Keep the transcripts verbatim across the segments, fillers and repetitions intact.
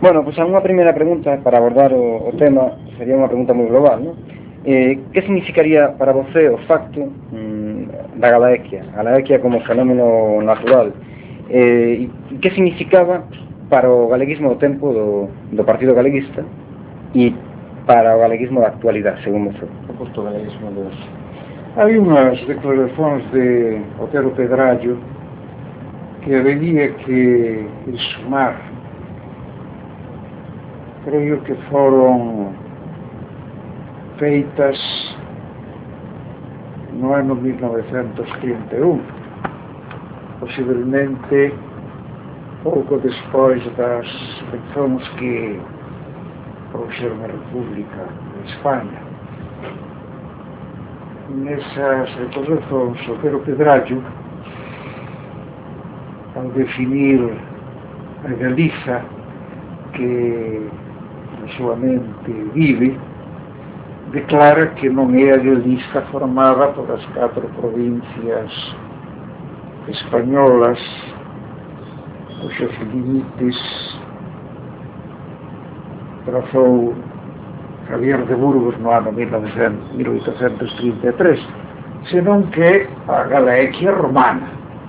Bueno, pois pues, unha primeira pregunta para abordar o, o tema sería unha pregunta moi global, non? Eh, que significaría para você o facto mm, da Galaequia, a Galaequia como fenómeno natural, eh, e que significaba para o galeguismo do tempo do, do Partido Galeguista e para o galeguismo da actualidade, según você? O portugaleguismo de hoxe. Hai unhas declaracións de Otero Pedrallo que había que sumar, creo que foron feitas no ano mil novecentos trinta e un, posiblemente pouco despois das eleccións que produxeron a República de España. Nesas declaracións, Otero Pedrallo, ao definir a Galiza que na súa mente vive, declara que non é a Galiza formada por as catro provincias españolas cuxos limites trazou Javier de Burgos no ano mil oitocentos trinta e tres, senón que a Galaequia romana.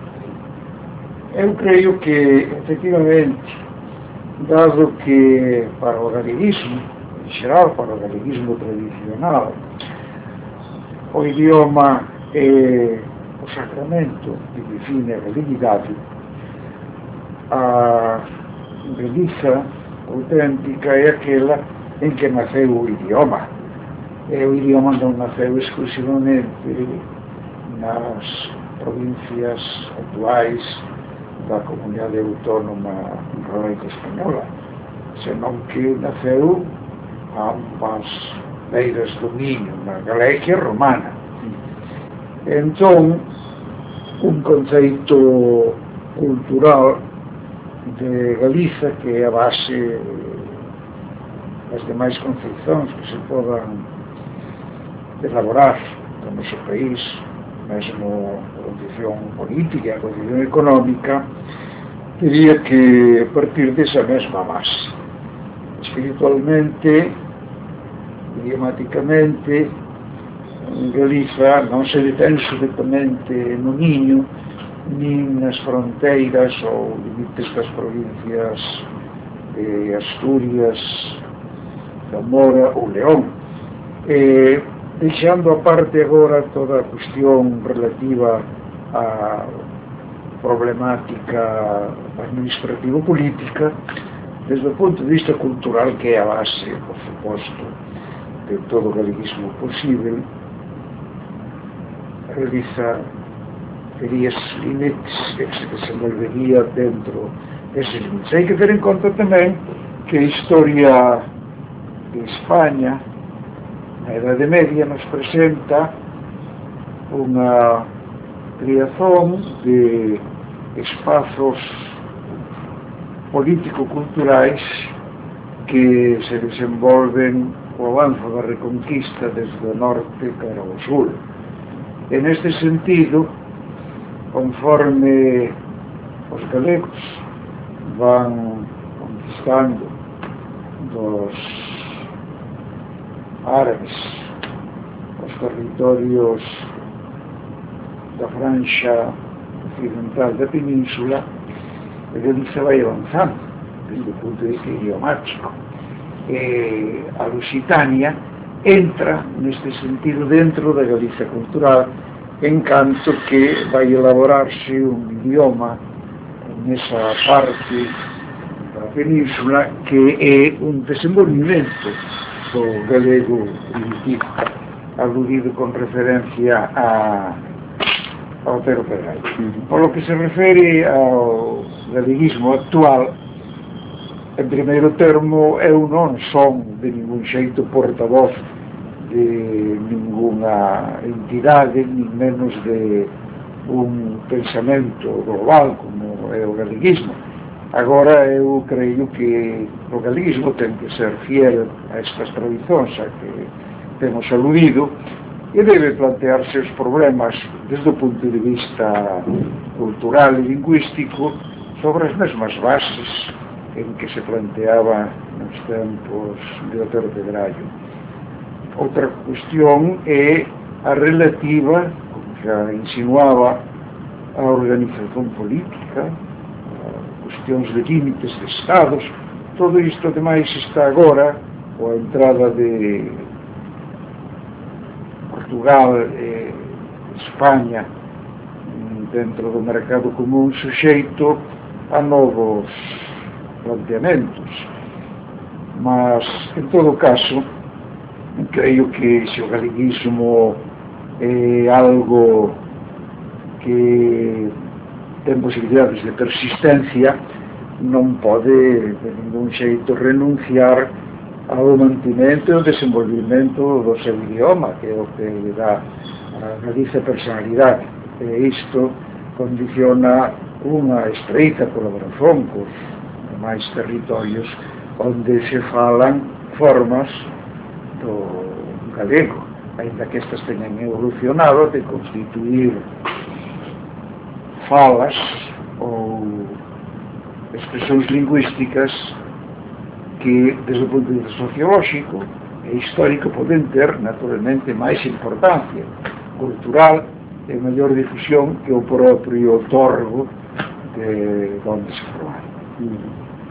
Eu creio que, efectivamente, dado que para o galeguismo, en xeral para o galeguismo tradicional, o idioma é o sacramento que define a galeguidade, a Galiza auténtica é aquela en que naceu o idioma. E o idioma non naceu exclusivamente nas provincias actuais da comunidade autónoma galaica española, senón que naceu a ambas beiras do Miño, na Galaequia romana. Entón, un conceito cultural de Galiza que é a base das demais concepcións que se podan elaborar no noso país, mesmo a condición política e a condición económica, diría que a partir desa mesma base. Espiritualmente, idiomáticamente, Galiza non se detén subitamente no Miño, nin nas fronteiras ou limites das provincias de Asturias, Zamora ou León. Eh, deixando aparte agora toda a cuestión relativa á problemática administrativo-política, desde o punto de vista cultural, que é a base, por suposto, de todo o galeguismo posible, a Galiza teria esses limites que se desenvolvería dentro desses limites. Hai que ter en conta tamén que a historia de España na Idade Media nos presenta unha creación de espazos político-culturais que se desenvolven o avanzo da Reconquista desde o norte cara ao sur. En este sentido, conforme os galegos van conquistando dos árabes os territorios da franxa occidental da península, a Galiza vai avanzando desde o punto de vista idiomático. E a Lusitania entra neste sentido dentro da Galiza cultural, en canto que vai elaborarse un idioma nesa parte da península que é un desenvolvimento do galego primitivo, aludido con referencia a ao Otero Pedrallo. Por lo que se refere ao galeguismo actual, en primeiro termo, eu non son de ningún xeito portavoz de ninguna entidade, ni menos de un pensamento global como é o galeguismo. Agora, eu creio que o galeguismo ten que ser fiel a estas tradicións a que temos aludido e debe plantearse os problemas desde o punto de vista cultural e lingüístico sobre as mesmas bases en que se planteaba nos tempos de Otero Pedrallo. Outra cuestión é a relativa, como xa insinuaba, a organización política, a cuestións de límites de estados. Todo isto, ademais, está agora, coa entrada de Portugal e España dentro do mercado común, suxeito a novos planteamentos. Mas, en todo caso, creio que se o galeguismo é algo que ten posibilidades de persistencia, non pode de ningún xeito renunciar ao mantimento e ao desenvolvimento do seu idioma, que é o que lhe dá a radice personalidade. E isto condiciona unha estreita colaboración cos demais territorios onde se falan formas do galego, ainda que estas teñan evolucionado de constituir falas ou expresións lingüísticas que, desde o punto de vista sociolóxico e histórico, poden ter, naturalmente, máis importancia cultural e maior difusión que o propio otorgo de onde se formaron.